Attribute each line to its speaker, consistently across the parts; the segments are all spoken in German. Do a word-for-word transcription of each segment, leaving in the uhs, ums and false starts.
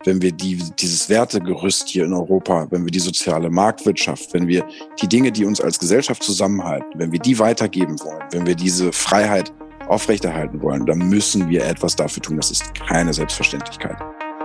Speaker 1: wenn wir die, dieses Wertegerüst hier in Europa, wenn wir die soziale Marktwirtschaft, wenn wir die Dinge, die uns als Gesellschaft zusammenhalten, wenn wir die weitergeben wollen, wenn wir diese Freiheit aufrechterhalten wollen, dann müssen wir etwas dafür tun. Das ist keine Selbstverständlichkeit.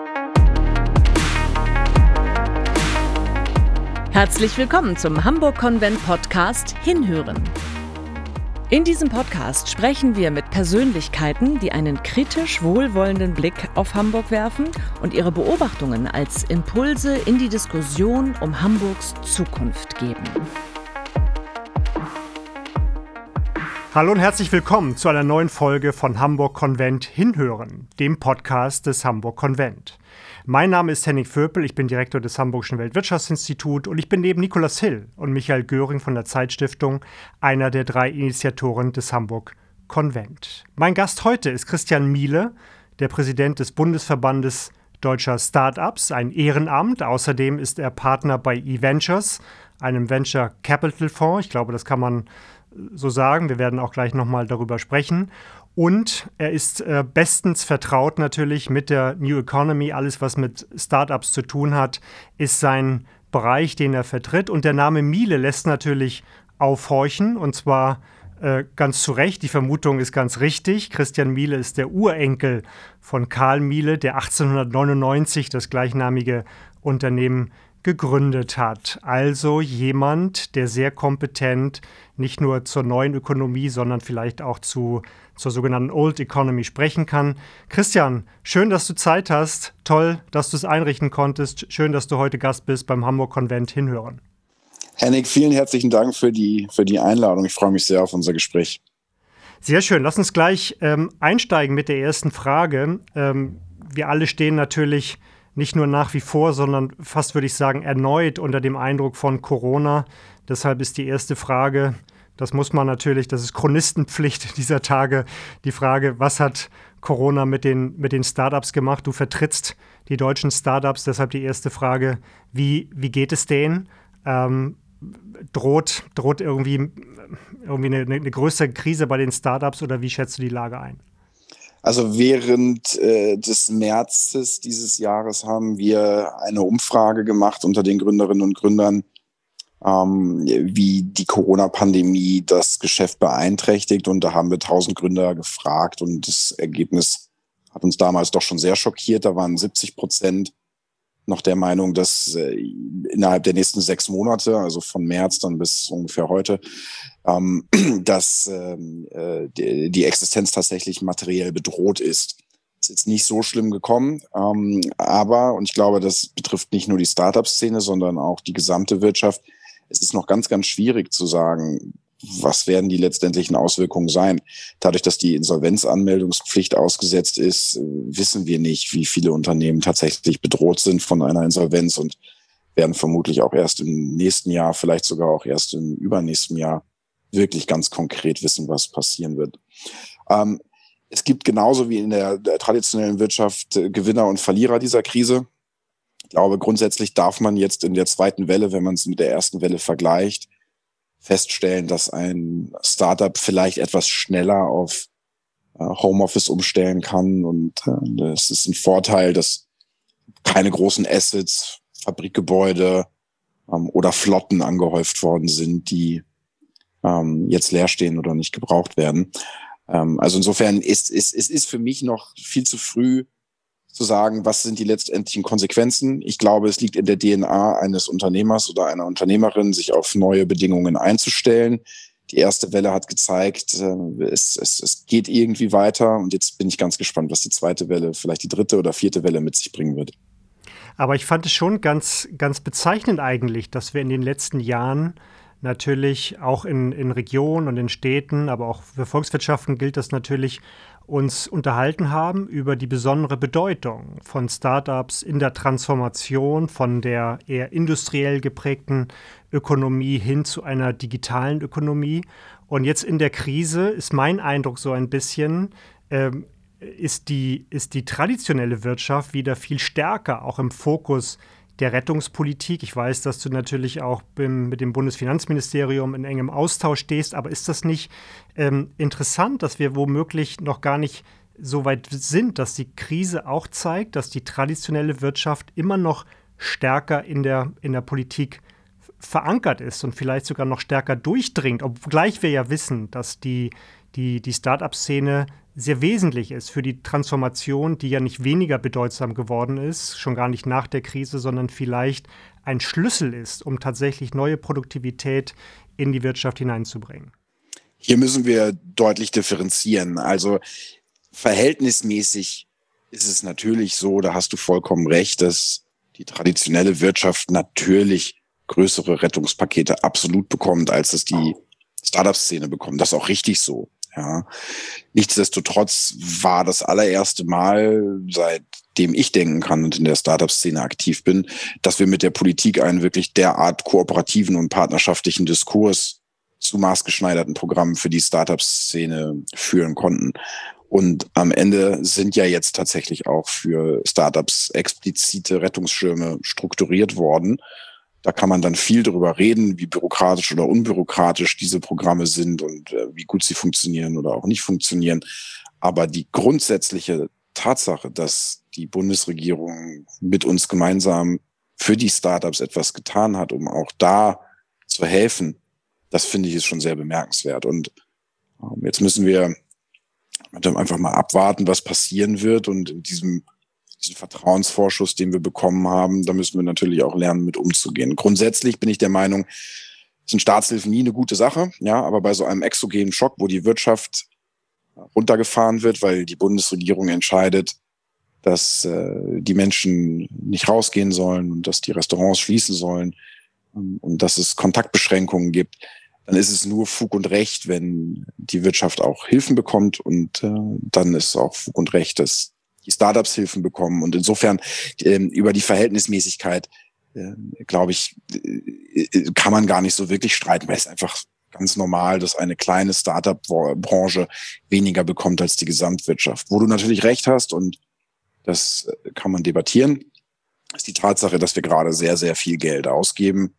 Speaker 2: Herzlich willkommen zum Hamburg-Konvent-Podcast Hinhören. In diesem Podcast sprechen wir mit Persönlichkeiten, die einen kritisch wohlwollenden Blick auf Hamburg werfen und ihre Beobachtungen als Impulse in die Diskussion um Hamburgs Zukunft geben.
Speaker 3: Hallo und herzlich willkommen zu einer neuen Folge von Hamburg-Konvent Hinhören, dem Podcast des Hamburg-Konvent. Mein Name ist Henning Vöpel, ich bin Direktor des Hamburgischen Weltwirtschaftsinstituts und ich bin neben Nikolaus Hill und Michael Göring von der Zeitstiftung einer der drei Initiatoren des Hamburg-Konvent. Mein Gast heute ist Christian Miele, der Präsident des Bundesverbandes Deutscher Start-ups, ein Ehrenamt. Außerdem ist er Partner bei eVentures, einem Venture Capital Fonds. Ich glaube, das kann man so sagen. Wir werden auch gleich nochmal darüber sprechen. Und er ist äh, bestens vertraut natürlich mit der New Economy. Alles, was mit Startups zu tun hat, ist sein Bereich, den er vertritt. Und der Name Miele lässt natürlich aufhorchen, und zwar äh, ganz zu Recht. Die Vermutung ist ganz richtig. Christian Miele ist der Urenkel von Karl Miele, der achtzehnhundertneunundneunzig das gleichnamige Unternehmen gegründet hat. Also jemand, der sehr kompetent nicht nur zur neuen Ökonomie, sondern vielleicht auch zu, zur sogenannten Old Economy sprechen kann. Christian, schön, dass du Zeit hast. Toll, dass du es einrichten konntest. Schön, dass du heute Gast bist beim Hamburg-Konvent Hinhören.
Speaker 1: Henning, vielen herzlichen Dank für die, für die Einladung. Ich freue mich sehr auf unser Gespräch.
Speaker 3: Sehr schön. Lass uns gleich ähm, einsteigen mit der ersten Frage. Ähm, wir alle stehen natürlich nicht nur nach wie vor, sondern fast, würde ich sagen, erneut unter dem Eindruck von Corona. Deshalb ist die erste Frage, das muss man natürlich, das ist Chronistenpflicht dieser Tage, die Frage, was hat Corona mit den, mit den Startups gemacht? Du vertrittst die deutschen Startups, deshalb die erste Frage, wie, wie geht es denen? Ähm, droht, droht irgendwie, irgendwie eine, eine größere Krise bei den Startups oder wie schätzt du die Lage ein?
Speaker 1: Also während äh, des Märzes dieses Jahres haben wir eine Umfrage gemacht unter den Gründerinnen und Gründern, ähm, wie die Corona-Pandemie das Geschäft beeinträchtigt. Und da haben wir tausend Gründer gefragt und das Ergebnis hat uns damals doch schon sehr schockiert. Da waren siebzig Prozent noch der Meinung, dass äh, innerhalb der nächsten sechs Monate, also von März dann bis ungefähr heute, ähm, dass ähm, äh, die, die Existenz tatsächlich materiell bedroht ist. Ist jetzt nicht so schlimm gekommen, ähm, aber, und ich glaube, das betrifft nicht nur die Startup-Szene, sondern auch die gesamte Wirtschaft, es ist noch ganz, ganz schwierig zu sagen, was werden die letztendlichen Auswirkungen sein. Dadurch, dass die Insolvenzanmeldungspflicht ausgesetzt ist, wissen wir nicht, wie viele Unternehmen tatsächlich bedroht sind von einer Insolvenz und werden vermutlich auch erst im nächsten Jahr, vielleicht sogar auch erst im übernächsten Jahr wirklich ganz konkret wissen, was passieren wird. Ähm, es gibt genauso wie in der, der traditionellen Wirtschaft äh, Gewinner und Verlierer dieser Krise. Ich glaube, grundsätzlich darf man jetzt in der zweiten Welle, wenn man es mit der ersten Welle vergleicht, feststellen, dass ein Startup vielleicht etwas schneller auf äh, Homeoffice umstellen kann. Und äh, es ist ein Vorteil, dass keine großen Assets, Fabrikgebäude ähm, oder Flotten angehäuft worden sind, die ähm, jetzt leer stehen oder nicht gebraucht werden. Ähm, also insofern ist es ist, ist für mich noch viel zu früh zu sagen, was sind die letztendlichen Konsequenzen. Ich glaube, es liegt in der D N A eines Unternehmers oder einer Unternehmerin, sich auf neue Bedingungen einzustellen. Die erste Welle hat gezeigt, es, es, es geht irgendwie weiter. Und jetzt bin ich ganz gespannt, was die zweite Welle, vielleicht die dritte oder vierte Welle mit sich bringen wird.
Speaker 3: Aber ich fand es schon ganz, ganz bezeichnend eigentlich, dass wir in den letzten Jahren natürlich auch in, in Regionen und in Städten, aber auch für Volkswirtschaften gilt das natürlich, uns unterhalten haben über die besondere Bedeutung von Startups in der Transformation von der eher industriell geprägten Ökonomie hin zu einer digitalen Ökonomie. Und jetzt in der Krise ist mein Eindruck so ein bisschen, ähm, ist die, ist die traditionelle Wirtschaft wieder viel stärker auch im Fokus der Rettungspolitik. Ich weiß, dass du natürlich auch beim, mit dem Bundesfinanzministerium in engem Austausch stehst, aber ist das nicht ähm, interessant, dass wir womöglich noch gar nicht so weit sind, dass die Krise auch zeigt, dass die traditionelle Wirtschaft immer noch stärker in der, in der Politik verankert ist und vielleicht sogar noch stärker durchdringt, obgleich wir ja wissen, dass die, die, die Start-up-Szene sehr wesentlich ist für die Transformation, die ja nicht weniger bedeutsam geworden ist, schon gar nicht nach der Krise, sondern vielleicht ein Schlüssel ist, um tatsächlich neue Produktivität in die Wirtschaft hineinzubringen.
Speaker 1: Hier müssen wir deutlich differenzieren. Also verhältnismäßig ist es natürlich so, da hast du vollkommen recht, dass die traditionelle Wirtschaft natürlich größere Rettungspakete absolut bekommt, als es die Startup-Szene bekommt. Das ist auch richtig so. Ja. Nichtsdestotrotz war das allererste Mal, seitdem ich denken kann und in der Startup-Szene aktiv bin, dass wir mit der Politik einen wirklich derart kooperativen und partnerschaftlichen Diskurs zu maßgeschneiderten Programmen für die Startup-Szene führen konnten. Und am Ende sind ja jetzt tatsächlich auch für Startups explizite Rettungsschirme strukturiert worden. Da kann man dann viel drüber reden, wie bürokratisch oder unbürokratisch diese Programme sind und äh, wie gut sie funktionieren oder auch nicht funktionieren. Aber die grundsätzliche Tatsache, dass die Bundesregierung mit uns gemeinsam für die Startups etwas getan hat, um auch da zu helfen, das finde ich ist schon sehr bemerkenswert. Und ähm, jetzt müssen wir einfach mal abwarten, was passieren wird. Und in diesem diesen Vertrauensvorschuss, den wir bekommen haben, da müssen wir natürlich auch lernen, mit umzugehen. Grundsätzlich bin ich der Meinung, sind Staatshilfen nie eine gute Sache, ja, aber bei so einem exogenen Schock, wo die Wirtschaft runtergefahren wird, weil die Bundesregierung entscheidet, dass äh, die Menschen nicht rausgehen sollen und dass die Restaurants schließen sollen ähm, und dass es Kontaktbeschränkungen gibt, dann ist es nur Fug und Recht, wenn die Wirtschaft auch Hilfen bekommt und äh, dann ist auch Fug und Recht, dass die Startups Hilfen bekommen. Und insofern ähm, über die Verhältnismäßigkeit, äh, glaube ich, äh, kann man gar nicht so wirklich streiten, weil es einfach ganz normal, dass eine kleine Startup-Branche weniger bekommt als die Gesamtwirtschaft. Wo du natürlich recht hast, und das kann man debattieren, ist die Tatsache, dass wir gerade sehr, sehr viel Geld ausgeben,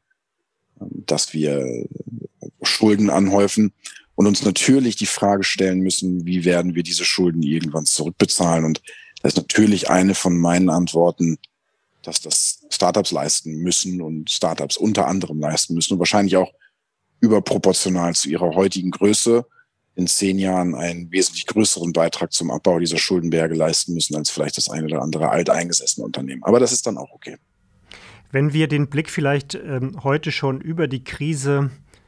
Speaker 1: dass wir Schulden anhäufen und uns natürlich die Frage stellen müssen, wie werden wir diese Schulden irgendwann zurückbezahlen. Und das ist natürlich eine von meinen Antworten, dass das Startups leisten müssen und Startups unter anderem leisten müssen und wahrscheinlich auch überproportional zu ihrer heutigen Größe in zehn Jahren einen wesentlich größeren Beitrag zum Abbau dieser Schuldenberge leisten müssen, als vielleicht das eine oder andere alteingesessene Unternehmen. Aber das ist dann auch okay.
Speaker 3: Wenn wir den Blick vielleicht ähm, heute schon über die Krise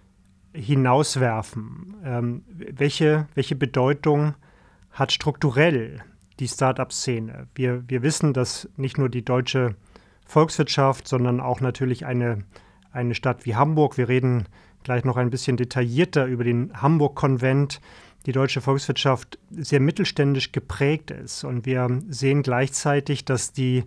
Speaker 3: hinauswerfen, ähm, welche, welche Bedeutung hat strukturell die Start-up-Szene? Wir, wir wissen, dass nicht nur die deutsche Volkswirtschaft, sondern auch natürlich eine, eine Stadt wie Hamburg, wir reden gleich noch ein bisschen detaillierter über den Hamburg-Konvent, die deutsche Volkswirtschaft sehr mittelständisch geprägt ist. Und wir sehen gleichzeitig, dass die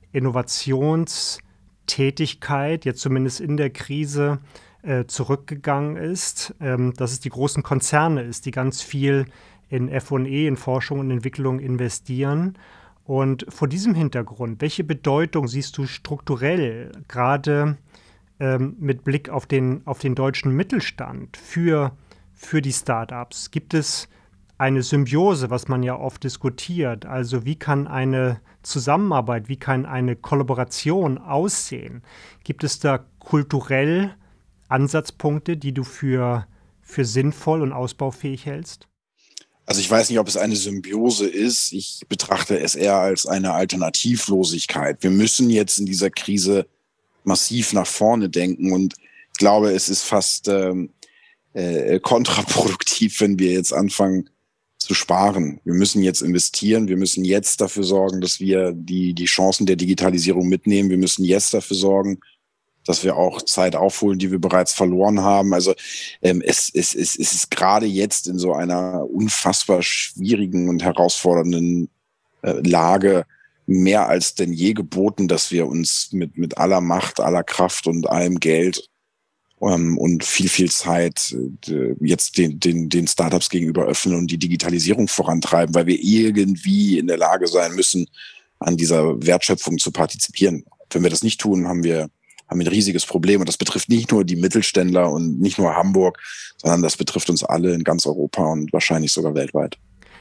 Speaker 3: Innovationstätigkeit jetzt zumindest in der Krise äh, zurückgegangen ist, ähm, dass es die großen Konzerne ist, die ganz viel in F und E, in Forschung und Entwicklung investieren. Und vor diesem Hintergrund, welche Bedeutung siehst du strukturell gerade ähm, mit Blick auf den, auf den deutschen Mittelstand für, für die Startups? Gibt es eine Symbiose, was man ja oft diskutiert? Also wie kann eine Zusammenarbeit, wie kann eine Kollaboration aussehen? Gibt es da kulturell Ansatzpunkte, die du für, für sinnvoll und ausbaufähig hältst?
Speaker 1: Also ich weiß nicht, ob es eine Symbiose ist. Ich betrachte es eher als eine Alternativlosigkeit. Wir müssen jetzt in dieser Krise massiv nach vorne denken und ich glaube, es ist fast ähm, äh, kontraproduktiv, wenn wir jetzt anfangen zu sparen. Wir müssen jetzt investieren. Wir müssen jetzt dafür sorgen, dass wir die, die Chancen der Digitalisierung mitnehmen. Wir müssen jetzt dafür sorgen, dass wir auch Zeit aufholen, die wir bereits verloren haben. Also ähm, es, es, es, es ist gerade jetzt in so einer unfassbar schwierigen und herausfordernden äh, Lage mehr als denn je geboten, dass wir uns mit, mit aller Macht, aller Kraft und allem Geld ähm, und viel, viel Zeit äh, jetzt den, den, den Startups gegenüber öffnen und die Digitalisierung vorantreiben, weil wir irgendwie in der Lage sein müssen, an dieser Wertschöpfung zu partizipieren. Wenn wir das nicht tun, haben wir haben wir ein riesiges Problem. Und das betrifft nicht nur die Mittelständler und nicht nur Hamburg, sondern das betrifft uns alle in ganz Europa und wahrscheinlich sogar weltweit.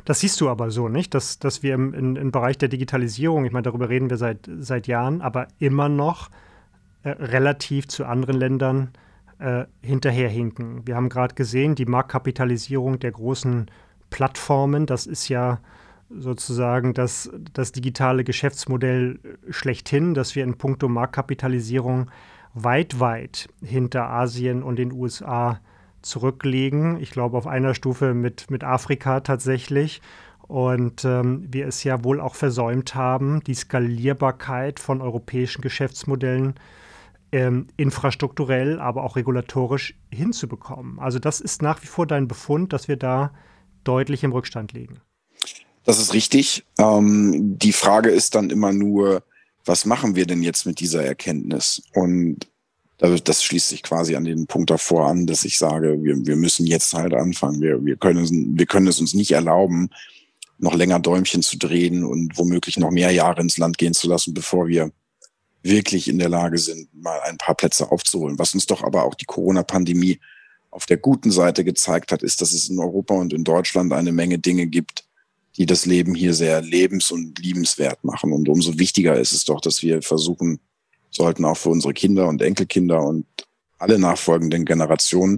Speaker 3: Das siehst du aber so, nicht? Dass, dass wir im, in, im Bereich der Digitalisierung, ich meine, darüber reden wir seit, seit Jahren, aber immer noch äh, relativ zu anderen Ländern äh, hinterherhinken. Wir haben gerade gesehen, die Marktkapitalisierung der großen Plattformen, das ist ja sozusagen das, das digitale Geschäftsmodell schlechthin, dass wir in puncto Marktkapitalisierung weit, weit hinter Asien und den U S A zurückliegen. Ich glaube, auf einer Stufe mit, mit Afrika tatsächlich. Und ähm, wir es ja wohl auch versäumt haben, die Skalierbarkeit von europäischen Geschäftsmodellen ähm, infrastrukturell, aber auch regulatorisch hinzubekommen. Also das ist nach wie vor dein Befund, dass wir da deutlich im Rückstand liegen.
Speaker 1: Das ist richtig. Ähm, die Frage ist dann immer nur, was machen wir denn jetzt mit dieser Erkenntnis? Und das schließt sich quasi an den Punkt davor an, dass ich sage, wir, wir müssen jetzt halt anfangen. Wir, wir können, wir können es uns nicht erlauben, noch länger Däumchen zu drehen und womöglich noch mehr Jahre ins Land gehen zu lassen, bevor wir wirklich in der Lage sind, mal ein paar Plätze aufzuholen. Was uns doch aber auch die Corona-Pandemie auf der guten Seite gezeigt hat, ist, dass es in Europa und in Deutschland eine Menge Dinge gibt, die das Leben hier sehr lebens- und liebenswert machen. Und umso wichtiger ist es doch, dass wir versuchen sollten, auch für unsere Kinder und Enkelkinder und alle nachfolgenden Generationen,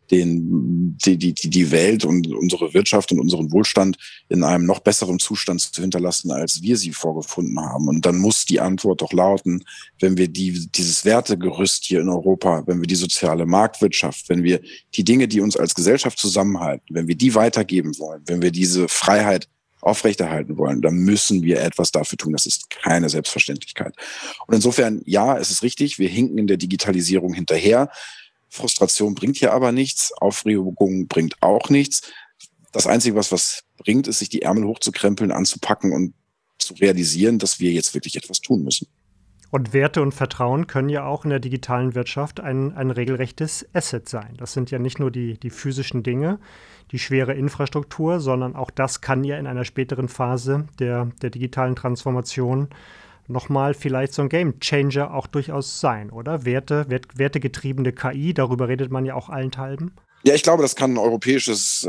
Speaker 1: den, die, die, die Welt und unsere Wirtschaft und unseren Wohlstand in einem noch besseren Zustand zu hinterlassen, als wir sie vorgefunden haben. Und dann muss die Antwort doch lauten, wenn wir die, dieses Wertegerüst hier in Europa, wenn wir die soziale Marktwirtschaft, wenn wir die Dinge, die uns als Gesellschaft zusammenhalten, wenn wir die weitergeben wollen, wenn wir diese Freiheit aufrechterhalten wollen, dann müssen wir etwas dafür tun. Das ist keine Selbstverständlichkeit. Und insofern, ja, es ist richtig, wir hinken in der Digitalisierung hinterher. Frustration bringt hier aber nichts, Aufregung bringt auch nichts. Das Einzige, was was bringt, ist, sich die Ärmel hochzukrempeln, anzupacken und zu realisieren, dass wir jetzt wirklich etwas tun müssen.
Speaker 3: Und Werte und Vertrauen können ja auch in der digitalen Wirtschaft ein, ein regelrechtes Asset sein. Das sind ja nicht nur die, die physischen Dinge, die schwere Infrastruktur, sondern auch das kann ja in einer späteren Phase der, der digitalen Transformation nochmal vielleicht so ein Game-Changer auch durchaus sein, oder? Werte, wert, wertegetriebene K I, darüber redet man ja auch allenthalben.
Speaker 1: Ja, ich glaube, das kann ein europäisches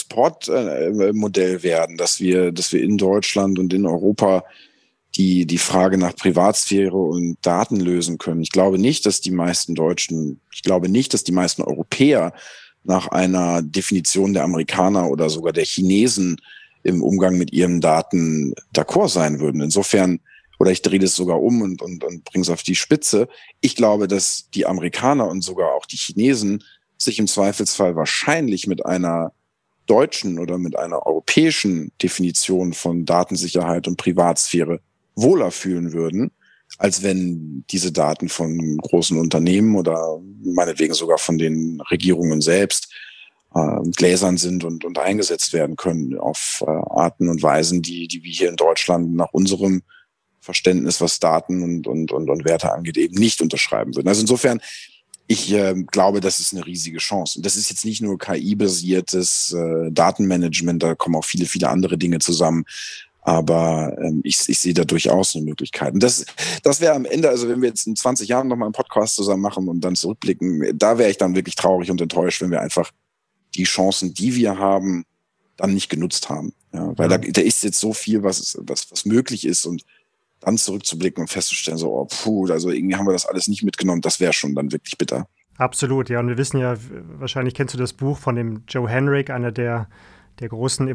Speaker 1: Exportmodell werden, dass wir, dass wir in Deutschland und in Europa die, die Frage nach Privatsphäre und Daten lösen können. Ich glaube nicht, dass die meisten Deutschen, ich glaube nicht, dass die meisten Europäer nach einer Definition der Amerikaner oder sogar der Chinesen im Umgang mit ihren Daten d'accord sein würden. Insofern, oder ich drehe das sogar um und, und, und bringe es auf die Spitze. Ich glaube, dass die Amerikaner und sogar auch die Chinesen sich im Zweifelsfall wahrscheinlich mit einer deutschen oder mit einer europäischen Definition von Datensicherheit und Privatsphäre wohler fühlen würden, als wenn diese Daten von großen Unternehmen oder meinetwegen sogar von den Regierungen selbst äh, gläsern sind und, und eingesetzt werden können auf äh, Arten und Weisen, die, die wir hier in Deutschland nach unserem Verständnis, was Daten und, und, und, und Werte angeht, eben nicht unterschreiben würden. Also insofern, ich äh, glaube, das ist eine riesige Chance. Und das ist jetzt nicht nur K I-basiertes äh, Datenmanagement, da kommen auch viele, viele andere Dinge zusammen. Aber ähm, ich, ich sehe da durchaus eine Möglichkeit. Und das, das wäre am Ende, also wenn wir jetzt in zwanzig Jahren nochmal einen Podcast zusammen machen und dann zurückblicken, da wäre ich dann wirklich traurig und enttäuscht, wenn wir einfach die Chancen, die wir haben, dann nicht genutzt haben. Ja, weil da, da ist jetzt so viel, was, was, was möglich ist, und dann zurückzublicken und festzustellen, so, oh, puh, also irgendwie haben wir das alles nicht mitgenommen, das wäre schon dann wirklich bitter.
Speaker 3: Absolut, ja. Und wir wissen ja, wahrscheinlich kennst du das Buch von dem Joe Henrich, einer der der großen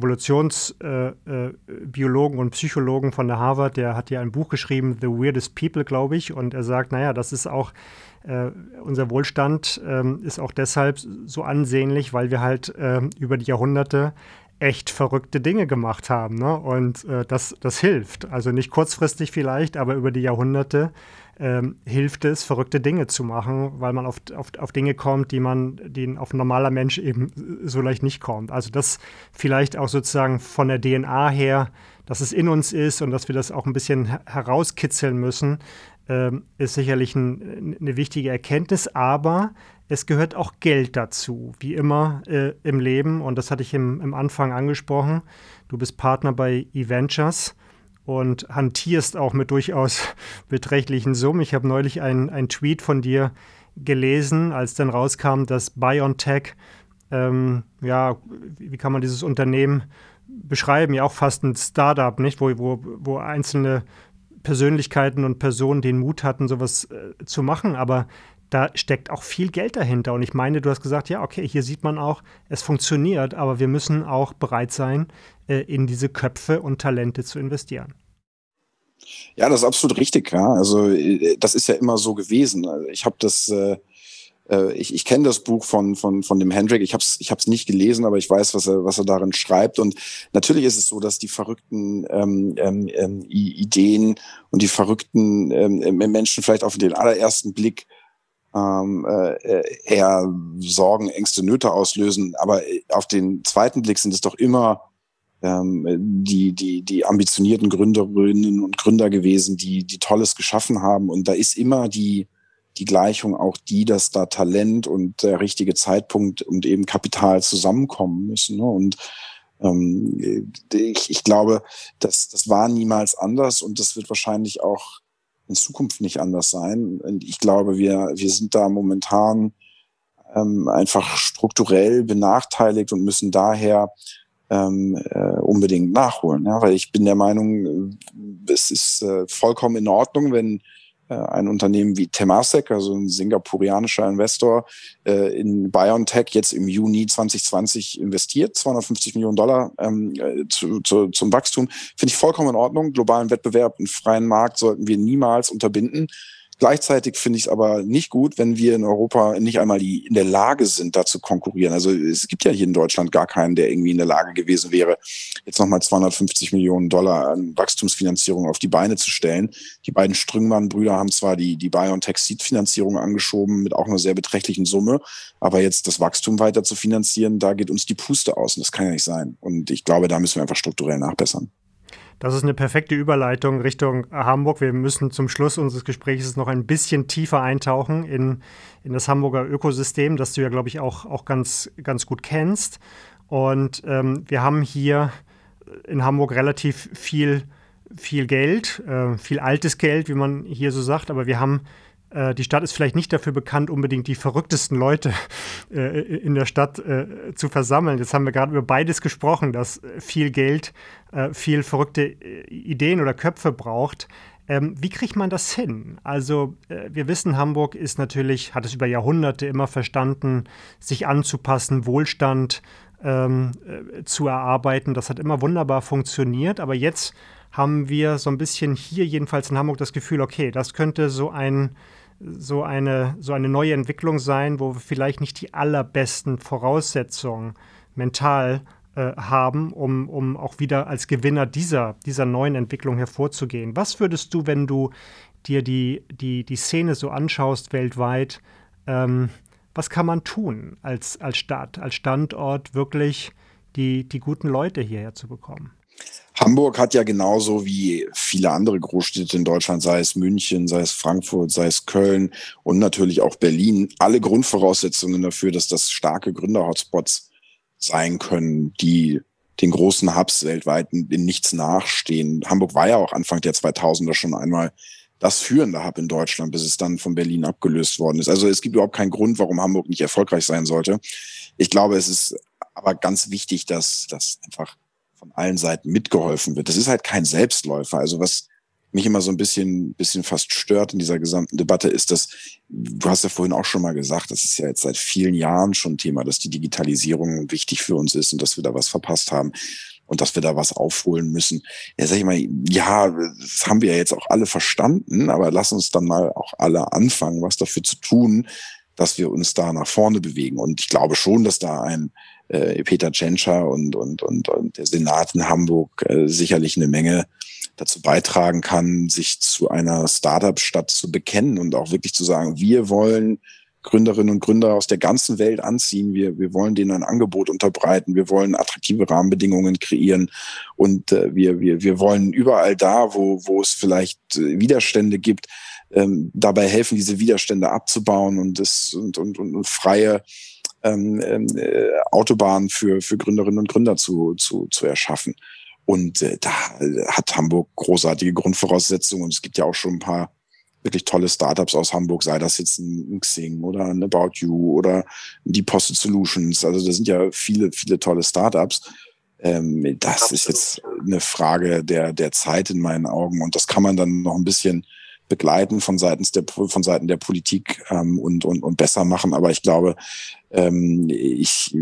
Speaker 3: Evolutionsbiologen äh, äh, und Psychologen von der Harvard, der hat ja ein Buch geschrieben, The Weirdest People, glaube ich, und er sagt, naja, das ist auch, äh, unser Wohlstand äh, ist auch deshalb so ansehnlich, weil wir halt äh, über die Jahrhunderte echt verrückte Dinge gemacht haben, ne? Und äh, das, das hilft, also nicht kurzfristig vielleicht, aber über die Jahrhunderte ähm, hilft es, verrückte Dinge zu machen, weil man auf, auf, auf Dinge kommt, die man, die auf ein normaler Mensch eben so leicht nicht kommt. Also das vielleicht auch sozusagen von der D N A her, dass es in uns ist und dass wir das auch ein bisschen herauskitzeln müssen, ähm, ist sicherlich ein, eine wichtige Erkenntnis, aber es gehört auch Geld dazu, wie immer äh, im Leben. Und das hatte ich im, im Anfang angesprochen. Du bist Partner bei eVentures und hantierst auch mit durchaus beträchtlichen Summen. Ich habe neulich einen, einen Tweet von dir gelesen, als dann rauskam, dass BioNTech, ähm, ja, wie kann man dieses Unternehmen beschreiben ja auch fast ein Startup, nicht? Wo, wo, wo einzelne Persönlichkeiten und Personen den Mut hatten, sowas äh, zu machen, aber da steckt auch viel Geld dahinter. Und ich meine, du hast gesagt, ja, okay, hier sieht man auch, es funktioniert, aber wir müssen auch bereit sein, äh, in diese Köpfe und Talente zu investieren.
Speaker 1: Ja, das ist absolut richtig. Ja. Also das ist ja immer so gewesen. Ich habe das, äh, ich, ich kenne das Buch von von von dem Hendrik. Ich habe es ich habe es nicht gelesen, aber ich weiß, was er was er darin schreibt. Und natürlich ist es so, dass die verrückten ähm, ähm, Ideen und die verrückten ähm, Menschen vielleicht auf den allerersten Blick ähm, äh, eher Sorgen, Ängste, Nöte auslösen. Aber auf den zweiten Blick sind es doch immer ähm, die die die ambitionierten Gründerinnen und Gründer gewesen, die die Tolles geschaffen haben. Und da ist immer die die Gleichung auch die, dass da Talent und der richtige Zeitpunkt und eben Kapital zusammenkommen müssen. Ne? Und ähm, ich, ich glaube, das, das war niemals anders und das wird wahrscheinlich auch in Zukunft nicht anders sein. Und ich glaube, wir, wir sind da momentan ähm, einfach strukturell benachteiligt und müssen daher ähm, äh, unbedingt nachholen. Ja? Weil ich bin der Meinung, es ist äh, vollkommen in Ordnung, wenn ein Unternehmen wie Temasek, also ein singapurianischer Investor, in BioNTech jetzt im Juni zwanzig zwanzig investiert, zweihundertfünfzig Millionen Dollar ähm, zu, zu, zum Wachstum. Finde ich vollkommen in Ordnung. Globalen Wettbewerb, einen freien Markt sollten wir niemals unterbinden. Gleichzeitig finde ich es aber nicht gut, wenn wir in Europa nicht einmal die, in der Lage sind, da zu konkurrieren. Also es gibt ja hier in Deutschland gar keinen, der irgendwie in der Lage gewesen wäre, jetzt nochmal zweihundertfünfzig Millionen Dollar an Wachstumsfinanzierung auf die Beine zu stellen. Die beiden Strüngmann-Brüder haben zwar die, die BioNTech-Seed-Finanzierung angeschoben mit auch einer sehr beträchtlichen Summe, aber jetzt das Wachstum weiter zu finanzieren, da geht uns die Puste aus und das kann ja nicht sein. Und ich glaube, da müssen wir einfach strukturell nachbessern.
Speaker 3: Das ist eine perfekte Überleitung Richtung Hamburg. Wir müssen zum Schluss unseres Gesprächs noch ein bisschen tiefer eintauchen in, in das Hamburger Ökosystem, das du ja, glaube ich, auch, auch ganz, ganz gut kennst. Und ähm, wir haben hier in Hamburg relativ viel, viel Geld, äh, viel altes Geld, wie man hier so sagt, aber wir haben die Stadt ist vielleicht nicht dafür bekannt, unbedingt die verrücktesten Leute äh, in der Stadt äh, zu versammeln. Jetzt haben wir gerade über beides gesprochen, dass viel Geld, äh, viel verrückte Ideen oder Köpfe braucht. Ähm, wie kriegt man das hin? Also äh, wir wissen, Hamburg ist natürlich, hat es über Jahrhunderte immer verstanden, sich anzupassen, Wohlstand ähm, äh, zu erarbeiten. Das hat immer wunderbar funktioniert. Aber jetzt haben wir so ein bisschen hier jedenfalls in Hamburg das Gefühl, okay, das könnte so ein so eine, so eine neue Entwicklung sein, wo wir vielleicht nicht die allerbesten Voraussetzungen mental äh, haben, um, um auch wieder als Gewinner dieser, dieser neuen Entwicklung hervorzugehen. Was würdest du, wenn du dir die, die, die Szene so anschaust weltweit, ähm, was kann man tun als, als Stadt, als Standort, wirklich die, die guten Leute hierher zu bekommen?
Speaker 1: Hamburg hat ja genauso wie viele andere Großstädte in Deutschland, sei es München, sei es Frankfurt, sei es Köln und natürlich auch Berlin, alle Grundvoraussetzungen dafür, dass das starke Gründer-Hotspots sein können, die den großen Hubs weltweit in nichts nachstehen. Hamburg war ja auch Anfang der zweitausender schon einmal das führende Hub in Deutschland, bis es dann von Berlin abgelöst worden ist. Also es gibt überhaupt keinen Grund, warum Hamburg nicht erfolgreich sein sollte. Ich glaube, es ist aber ganz wichtig, dass das einfach von allen Seiten mitgeholfen wird. Das ist halt kein Selbstläufer. Also was mich immer so ein bisschen, bisschen fast stört in dieser gesamten Debatte ist, dass, du hast ja vorhin auch schon mal gesagt, das ist ja jetzt seit vielen Jahren schon Thema, dass die Digitalisierung wichtig für uns ist und dass wir da was verpasst haben und dass wir da was aufholen müssen. Ja, sag ich mal, ja, das haben wir ja jetzt auch alle verstanden, aber lass uns dann mal auch alle anfangen, was dafür zu tun, dass wir uns da nach vorne bewegen. Und ich glaube schon, dass da ein äh, Peter Tschentscher und, und, und, und der Senat in Hamburg äh, sicherlich eine Menge dazu beitragen kann, sich zu einer Startup-Stadt zu bekennen und auch wirklich zu sagen, wir wollen Gründerinnen und Gründer aus der ganzen Welt anziehen. Wir, wir wollen denen ein Angebot unterbreiten. Wir wollen attraktive Rahmenbedingungen kreieren. Und äh, wir, wir, wir wollen überall da, wo, wo es vielleicht äh, Widerstände gibt, ähm, dabei helfen, diese Widerstände abzubauen und, das, und, und, und, und freie ähm, äh, Autobahnen für, für Gründerinnen und Gründer zu, zu, zu erschaffen. Und äh, da hat Hamburg großartige Grundvoraussetzungen. Und es gibt ja auch schon ein paar wirklich tolle Startups aus Hamburg, sei das jetzt ein Xing oder ein About You oder die Posted Solutions. Also da sind ja viele, viele tolle Startups. Ähm, das Absolut. Ist jetzt eine Frage der, der Zeit in meinen Augen. Und das kann man dann noch ein bisschen begleiten von seitens der, von Seiten der Politik ähm, und, und, und besser machen. Aber ich glaube, ähm, ich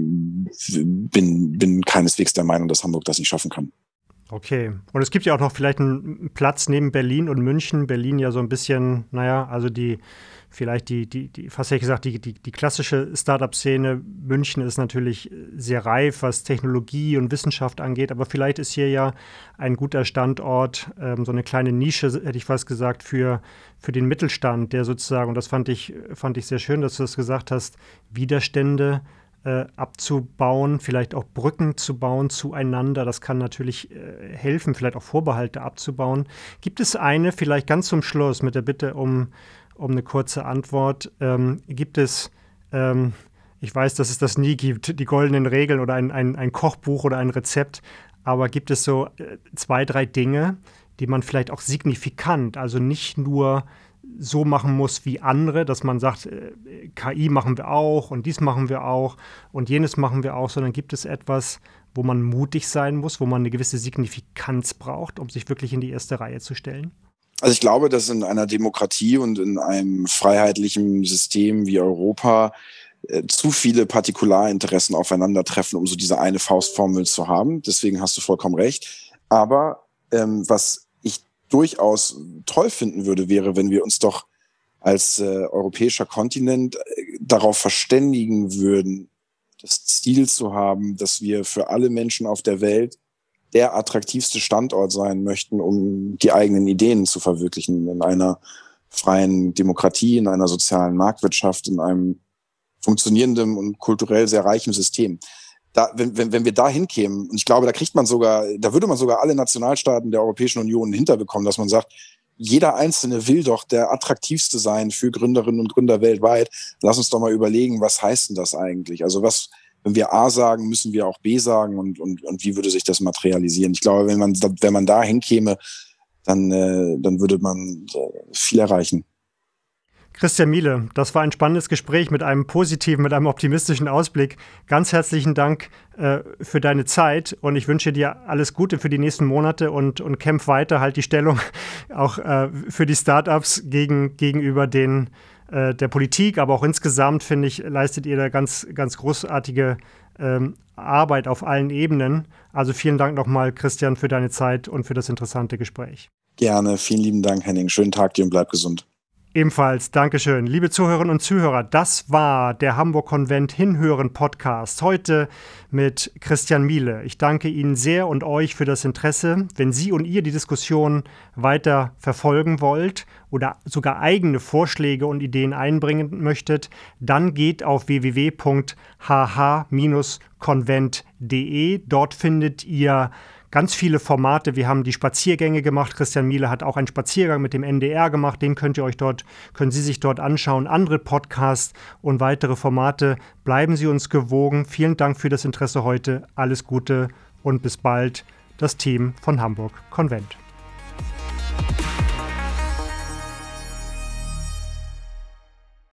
Speaker 1: bin, bin keineswegs der Meinung, dass Hamburg das nicht schaffen kann.
Speaker 3: Okay. Und es gibt ja auch noch vielleicht einen Platz neben Berlin und München. Berlin ja so ein bisschen, naja, also die, vielleicht die, die, die fast hätte ich gesagt, die, die, die klassische Startup-Szene. München ist natürlich sehr reif, was Technologie und Wissenschaft angeht. Aber vielleicht ist hier ja ein guter Standort, ähm, so eine kleine Nische, hätte ich fast gesagt, für, für den Mittelstand, der sozusagen, und das fand ich, fand ich sehr schön, dass du das gesagt hast, Widerstände Äh, abzubauen, vielleicht auch Brücken zu bauen zueinander. Das kann natürlich äh, helfen, vielleicht auch Vorbehalte abzubauen. Gibt es eine, vielleicht ganz zum Schluss mit der Bitte um, um eine kurze Antwort, ähm, gibt es, ähm, ich weiß, dass es das nie gibt, die goldenen Regeln oder ein, ein, ein Kochbuch oder ein Rezept, aber gibt es so äh, zwei, drei Dinge, die man vielleicht auch signifikant, also nicht nur so machen muss wie andere, dass man sagt, äh, K I machen wir auch und dies machen wir auch und jenes machen wir auch, sondern gibt es etwas, wo man mutig sein muss, wo man eine gewisse Signifikanz braucht, um sich wirklich in die erste Reihe zu stellen?
Speaker 1: Also ich glaube, dass in einer Demokratie und in einem freiheitlichen System wie Europa äh, zu viele Partikularinteressen aufeinandertreffen, um so diese eine Faustformel zu haben. Deswegen hast du vollkommen recht. Aber ähm, was durchaus toll finden würde, wäre, wenn wir uns doch als äh, europäischer Kontinent äh, darauf verständigen würden, das Ziel zu haben, dass wir für alle Menschen auf der Welt der attraktivste Standort sein möchten, um die eigenen Ideen zu verwirklichen in einer freien Demokratie, in einer sozialen Marktwirtschaft, in einem funktionierenden und kulturell sehr reichen System. Da, wenn, wenn, wenn wir da hinkämen, und ich glaube, da kriegt man sogar, da würde man sogar alle Nationalstaaten der Europäischen Union hinterbekommen, dass man sagt, jeder Einzelne will doch der attraktivste sein für Gründerinnen und Gründer weltweit. Lass uns doch mal überlegen, was heißt denn das eigentlich? Also was, wenn wir A sagen, müssen wir auch B sagen und, und, und wie würde sich das materialisieren? Ich glaube, wenn man, wenn man da hinkäme, dann, äh, dann würde man viel erreichen.
Speaker 3: Christian Miele, das war ein spannendes Gespräch mit einem positiven, mit einem optimistischen Ausblick. Ganz herzlichen Dank äh, für deine Zeit und ich wünsche dir alles Gute für die nächsten Monate und, und kämpf weiter, halt die Stellung auch äh, für die Startups gegen, gegenüber den, äh, der Politik, aber auch insgesamt, finde ich, leistet ihr da ganz, ganz großartige ähm, Arbeit auf allen Ebenen. Also vielen Dank nochmal, Christian, für deine Zeit und für das interessante Gespräch.
Speaker 1: Gerne, vielen lieben Dank, Henning. Schönen Tag dir und bleib gesund.
Speaker 3: Ebenfalls, Dankeschön. Liebe Zuhörerinnen und Zuhörer, das war der Hamburg Convent Hinhören Podcast. Heute mit Christian Miele. Ich danke Ihnen sehr und euch für das Interesse. Wenn Sie und ihr die Diskussion weiter verfolgen wollt oder sogar eigene Vorschläge und Ideen einbringen möchtet, dann geht auf w w w punkt h h Bindestrich convent punkt d e. Dort findet ihr ganz viele Formate. Wir haben die Spaziergänge gemacht. Christian Miele hat auch einen Spaziergang mit dem N D R gemacht. Den könnt ihr euch dort, können Sie sich dort anschauen. Andere Podcasts und weitere Formate. Bleiben Sie uns gewogen. Vielen Dank für das Interesse heute. Alles Gute und bis bald. Das Team von Hamburg Convent.